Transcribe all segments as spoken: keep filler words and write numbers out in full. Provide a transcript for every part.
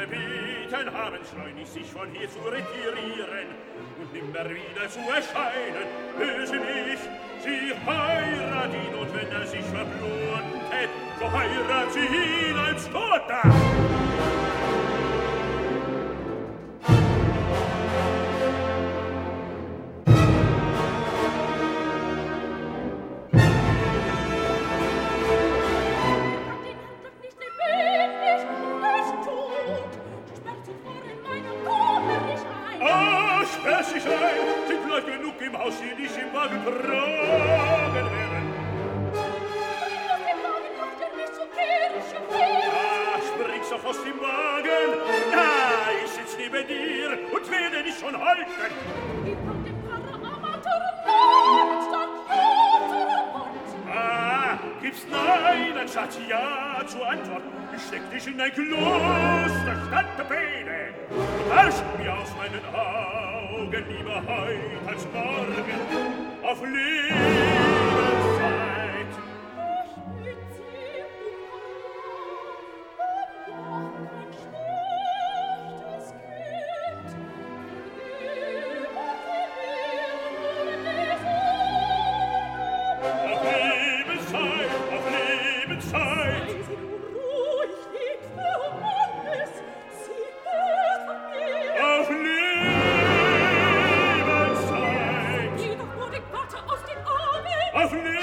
gebeten haben, schleunig sich von hier zu retirieren und nimmer wieder zu erscheinen. Böse mich, sie heirat ihn, und wenn er sich verblutet, so heirat sie ihn als Toter. Im Haus, die nicht im Wagen tragen werden. Aus dem Wagen macht er mich zur Kirche fährt. Ah, spring so aus dem Wagen. Ja, ich sitz neben dir und werde dich schon halten. Ich hab den Pfarrer Amateuren Namen statt unserer Mund. Ah, gibt's nein, dann sagt ja zur Antwort. Ich steck dich in ein Kloster statt der Bede. Und hast mir aus meinen Augen lieber heut als morgen auf Lebenszeit. Ich mit sie umgang, und noch kein schlechtes Kind. Auf Lebenszeit, auf Lebenszeit. Sei sie nur ruhig, Witwe und Mannes, sie hört von mir. Auf Lebenszeit. Auf Lebenszeit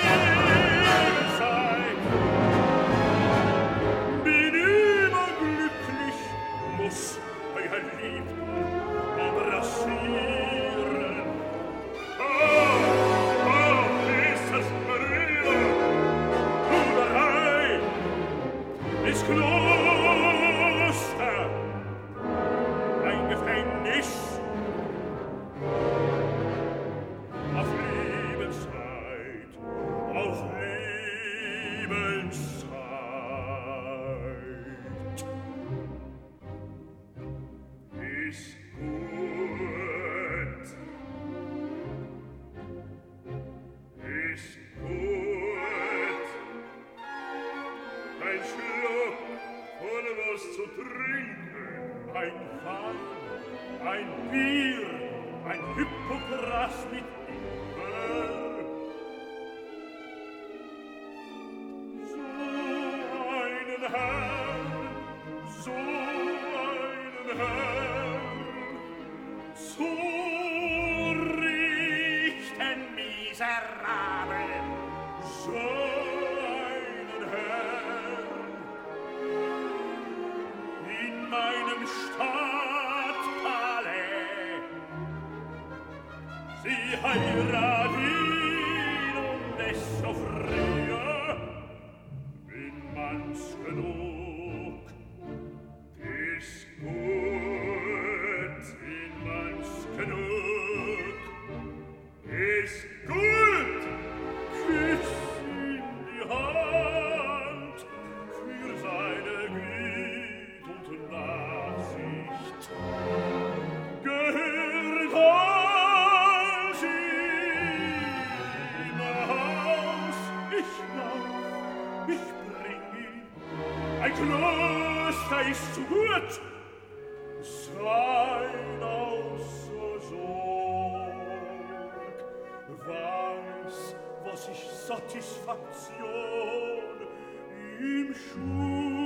bin immer glücklich, muss euer Liebten embrassieren. Oh, oh, Jesus Maria, Bruderei, ins Kloster, ein Gefängnis, auf Lebenszeit. Auf Lebenszeit. Ist gut. Ist gut. Ein Schluck voll was zu trinken. Ein Wein, ein Bier, ein Hippokras mit Ingwer. Herrn, so einen Herrn zu richten, miserabel, so einen Herrn in meinem Stadtpalais. Sie heirat ihn und desto früher, wenn man's genug ist gut, wenn man's genug ist gut, küss ihm die Hand für seine Güte und Nachsicht. Gehört alles ihm aus, ich lauf, ich bring ihn. Ein Kloster ist zu gut, sein außer Sorg. Weiß, was ich Satisfaktion im Schuh